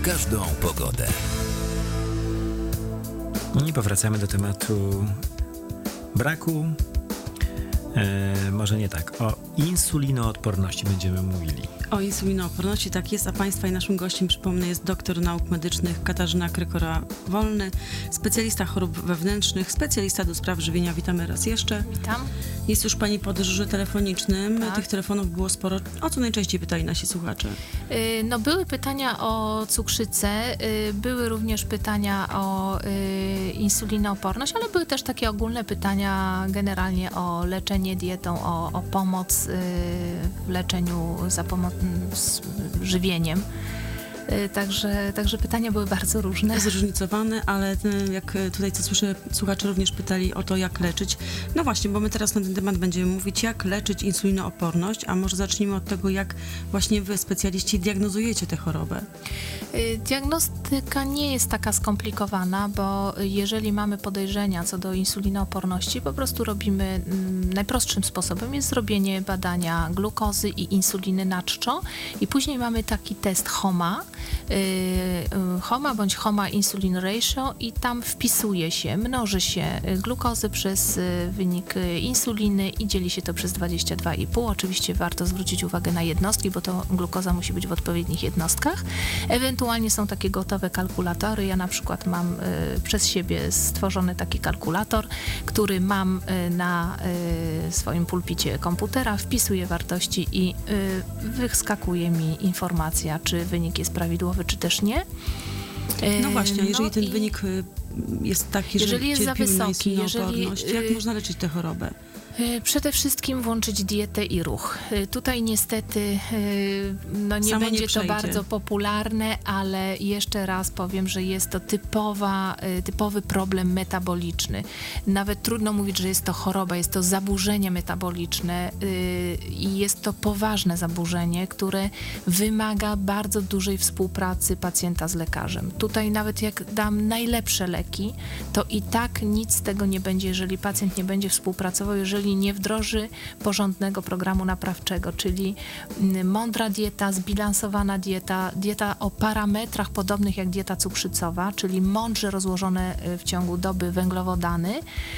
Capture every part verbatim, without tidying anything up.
każdą pogodę. I powracamy do tematu braku, e, może nie tak, o insulinoodporności będziemy mówili. O insulinooporności, tak jest, a Państwa i naszym gościem, przypomnę, jest doktor nauk medycznych Katarzyna Krykora-Wolny, specjalista chorób wewnętrznych, specjalista do spraw żywienia. Witamy raz jeszcze. Witam. Jest już Pani po dyżurze telefonicznym. Tak. Tych telefonów było sporo. O co najczęściej pytali nasi słuchacze? Yy, no były pytania o cukrzycę, yy, były również pytania o yy, insulinooporność, ale były też takie ogólne pytania generalnie o leczenie dietą, o, o pomoc yy, w leczeniu za pomocą z żywieniem. Także, także pytania były bardzo różne. Zróżnicowane, ale jak tutaj co słyszę, słuchacze również pytali o to, jak leczyć. No właśnie, bo my teraz na ten temat będziemy mówić, jak leczyć insulinooporność, a może zacznijmy od tego, jak właśnie wy, specjaliści, diagnozujecie tę chorobę. Diagnostyka nie jest taka skomplikowana, bo jeżeli mamy podejrzenia co do insulinooporności, po prostu robimy najprostszym sposobem jest zrobienie badania glukozy i insuliny na czczo i później mamy taki test HOMA, HOMA bądź HOMA Insulin Ratio i tam wpisuje się, mnoży się glukozy przez wynik insuliny i dzieli się to przez dwadzieścia dwa i pół. Oczywiście warto zwrócić uwagę na jednostki, bo to glukoza musi być w odpowiednich jednostkach. Ewentualnie są takie gotowe kalkulatory. Ja na przykład mam y, przez siebie stworzony taki kalkulator, który mam y, na y, swoim pulpicie komputera, wpisuję wartości i y, wyskakuje mi informacja, czy wynik jest prawidłowy, czy też nie. No właśnie, jeżeli no ten i wynik jest taki, jeżeli że jest za cierpimy na wysoki, insulinooporność, jeżeli, jak można leczyć tę chorobę? Przede wszystkim włączyć dietę i ruch. Tutaj niestety no nie Samo będzie nie to przejdzie. bardzo popularne, ale jeszcze raz powiem, że jest to typowa, typowy problem metaboliczny. Nawet trudno mówić, że jest to choroba, jest to zaburzenie metaboliczne i jest to poważne zaburzenie, które wymaga bardzo dużej współpracy pacjenta z lekarzem. Tutaj nawet jak dam najlepsze leki, to i tak nic z tego nie będzie, jeżeli pacjent nie będzie współpracował, jeżeli nie wdroży porządnego programu naprawczego, czyli mądra dieta, zbilansowana dieta, dieta o parametrach podobnych jak dieta cukrzycowa, czyli mądrze rozłożone w ciągu doby węglowodany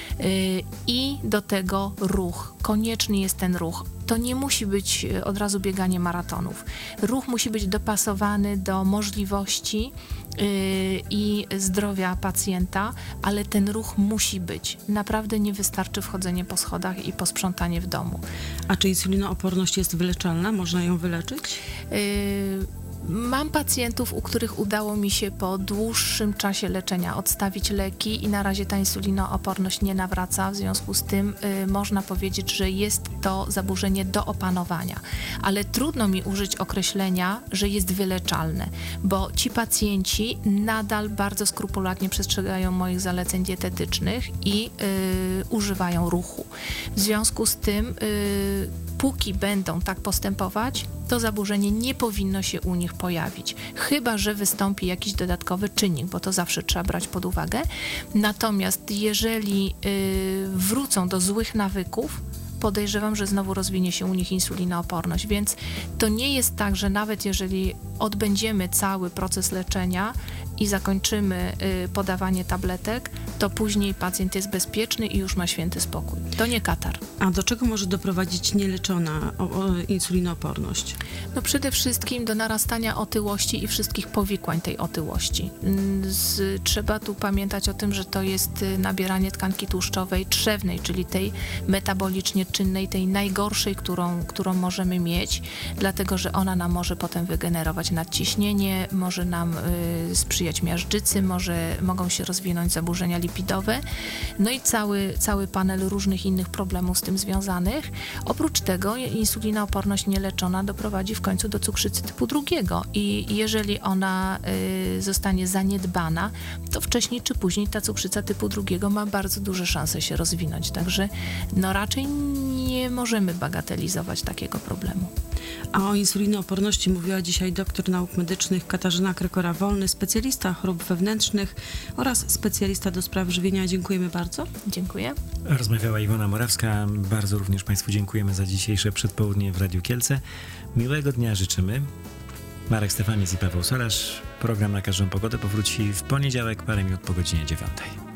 i do tego ruch. Konieczny jest ten ruch. To nie musi być od razu bieganie maratonów. Ruch musi być dopasowany do możliwości yy, i zdrowia pacjenta, ale ten ruch musi być. Naprawdę nie wystarczy wchodzenie po schodach i posprzątanie w domu. A czy insulinooporność jest wyleczalna? Można ją wyleczyć? Yy, Mam pacjentów, u których udało mi się po dłuższym czasie leczenia odstawić leki i na razie ta insulinooporność nie nawraca. W związku z tym y, można powiedzieć, że jest to zaburzenie do opanowania. Ale trudno mi użyć określenia, że jest wyleczalne, bo ci pacjenci nadal bardzo skrupulatnie przestrzegają moich zaleceń dietetycznych i y, używają ruchu. W związku z tym, y, póki będą tak postępować, to zaburzenie nie powinno się u nich pojawić. Chyba że wystąpi jakiś dodatkowy czynnik, bo to zawsze trzeba brać pod uwagę. Natomiast jeżeli y, wrócą do złych nawyków, podejrzewam, że znowu rozwinie się u nich insulinooporność, więc to nie jest tak, że nawet jeżeli odbędziemy cały proces leczenia i zakończymy y, podawanie tabletek, to później pacjent jest bezpieczny i już ma święty spokój. To nie katar. A do czego może doprowadzić nieleczona o, o, insulinooporność? No przede wszystkim do narastania otyłości i wszystkich powikłań tej otyłości. Z, trzeba tu pamiętać o tym, że to jest nabieranie tkanki tłuszczowej trzewnej, czyli tej metabolicznie czynnej, tej najgorszej, którą, którą możemy mieć, dlatego że ona nam może potem wygenerować nadciśnienie, może nam y, sprzyjać miażdżycy, może, mogą się rozwinąć zaburzenia lipidowe, no i cały, cały panel różnych innych problemów z tym związanych. Oprócz tego insulinooporność nieleczona doprowadzi w końcu do cukrzycy typu drugiego i jeżeli ona y, zostanie zaniedbana, to wcześniej czy później ta cukrzyca typu drugiego ma bardzo duże szanse się rozwinąć, także no raczej nie możemy bagatelizować takiego problemu. A o insulinooporności mówiła dzisiaj doktor nauk medycznych Katarzyna Krykora-Wolny, specjalista chorób wewnętrznych oraz specjalista do spraw żywienia. Dziękujemy bardzo. Dziękuję. Rozmawiała Iwona Morawska. Bardzo również Państwu dziękujemy za dzisiejsze przedpołudnie w Radiu Kielce. Miłego dnia życzymy. Marek Stefanis i Paweł Solarz. Program Na Każdą Pogodę powróci w poniedziałek, parę minut po godzinie dziewiątej.